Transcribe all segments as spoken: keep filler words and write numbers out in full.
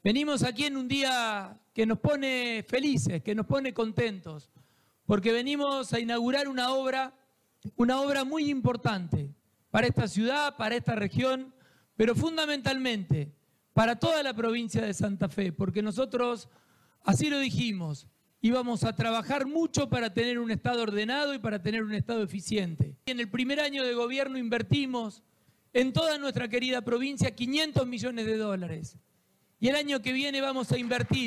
Venimos aquí en un día que nos pone felices, que nos pone contentos, porque venimos a inaugurar una obra, una obra muy importante para esta ciudad, para esta región, pero fundamentalmente para toda la provincia de Santa Fe, porque nosotros, así lo dijimos, íbamos a trabajar mucho para tener un Estado ordenado y para tener un Estado eficiente. En el primer año de gobierno invertimos en toda nuestra querida provincia quinientos millones de dólares. Y el año que viene vamos a invertir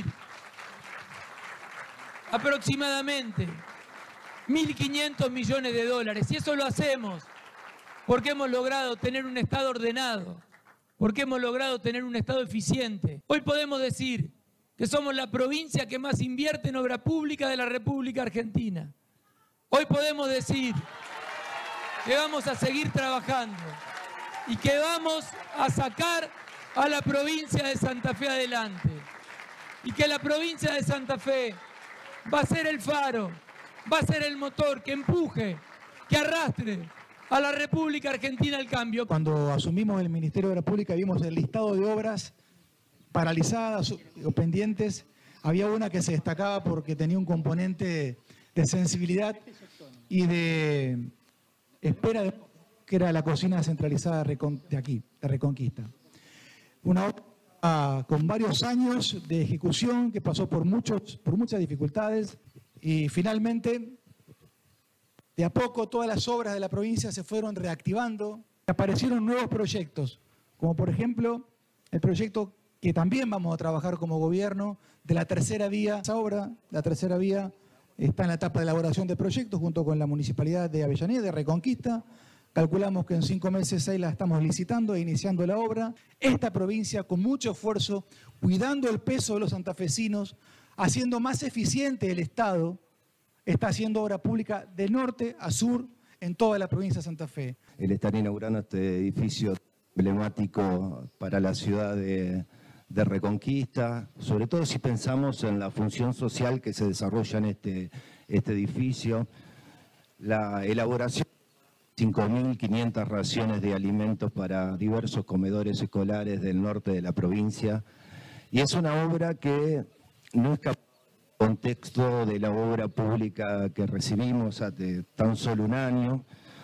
aproximadamente mil quinientos millones de dólares. Y eso lo hacemos porque hemos logrado tener un Estado ordenado, porque hemos logrado tener un Estado eficiente. Hoy podemos decir que somos la provincia que más invierte en obra pública de la República Argentina. Hoy podemos decir que vamos a seguir trabajando y que vamos a sacar a la provincia de Santa Fe adelante. Y que la provincia de Santa Fe va a ser el faro, va a ser el motor que empuje, que arrastre a la República Argentina al cambio. Cuando asumimos el Ministerio de Obras Públicas vimos el listado de obras paralizadas o pendientes. Había una que se destacaba porque tenía un componente de sensibilidad y de espera, de, que era la cocina centralizada de aquí, de Reconquista. Una obra con varios años de ejecución que pasó por, muchos, por muchas dificultades y finalmente, de a poco, todas las obras de la provincia se fueron reactivando. Aparecieron nuevos proyectos, como por ejemplo el proyecto que también vamos a trabajar como gobierno de la tercera vía. Esa obra, la tercera vía, está en la etapa de elaboración de proyectos junto con la Municipalidad de Avellaneda, de Reconquista. Calculamos que en cinco meses ahí la estamos licitando e iniciando la obra. Esta provincia, con mucho esfuerzo, cuidando el peso de los santafesinos, haciendo más eficiente el Estado, está haciendo obra pública de norte a sur en toda la provincia de Santa Fe. El estar inaugurando este edificio emblemático para la ciudad de, de Reconquista, sobre todo si pensamos en la función social que se desarrolla en este, este edificio, la elaboración cinco mil quinientas raciones de alimentos para diversos comedores escolares del norte de la provincia. Y es una obra que no escapa del contexto de la obra pública que recibimos hace tan solo un año,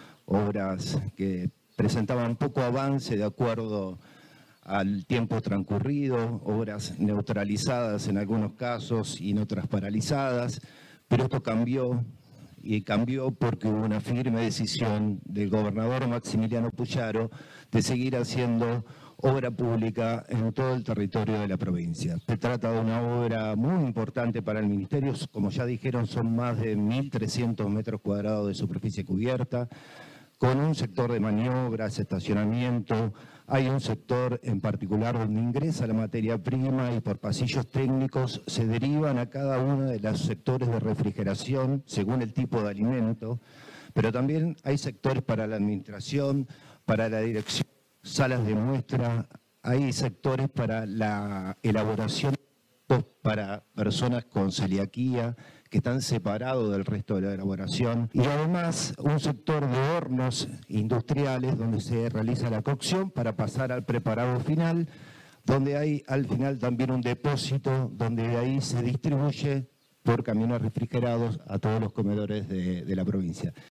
obras que presentaban poco avance de acuerdo al tiempo transcurrido, obras neutralizadas en algunos casos y en otras paralizadas, pero esto cambió. Y cambió porque hubo una firme decisión del gobernador Maximiliano Puyaro de seguir haciendo obra pública en todo el territorio de la provincia. Se trata de una obra muy importante para el ministerio, como ya dijeron, son más de mil trescientos metros cuadrados de superficie cubierta, con un sector de maniobras, estacionamiento. Hay un sector en particular donde ingresa la materia prima y por pasillos técnicos se derivan a cada uno de los sectores de refrigeración según el tipo de alimento, pero también hay sectores para la administración, para la dirección, salas de muestra, hay sectores para la elaboración para personas con celiaquía, que están separados del resto de la elaboración, y además un sector de hornos industriales donde se realiza la cocción para pasar al preparado final, donde hay al final también un depósito donde de ahí se distribuye por camiones refrigerados a todos los comedores de, de la provincia.